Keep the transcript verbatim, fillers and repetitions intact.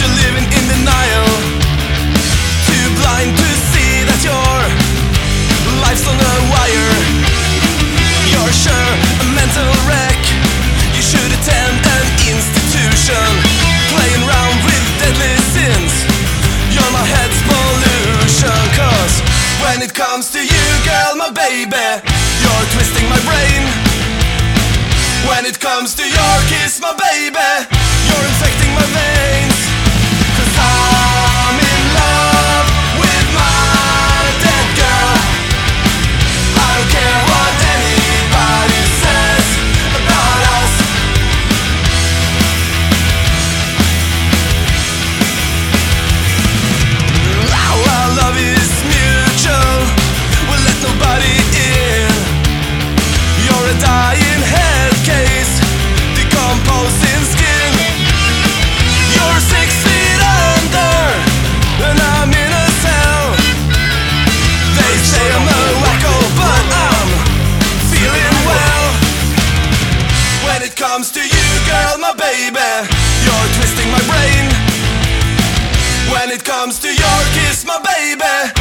you're living in denial, too blind to see that your life's on a wire. You're sure a mental wreck, you should attend an institution. Playing around with deadly sins, you're my head's pollution. Cause when it comes to you, girl, my baby, you're twisting my brain. When it comes to your kiss, my baby, you're infecting my veins. Cause I'm in love with my dead girl. I don't care what anybody says about us. Our love is mutual, we'll let nobody in. You're a dying head case, decomposing skin. You're six feet under, and I'm in a cell. They say I'm a wacko, but I'm feeling well. When it comes to you, girl, my baby, you're twisting my brain. When it comes to your kiss, my baby,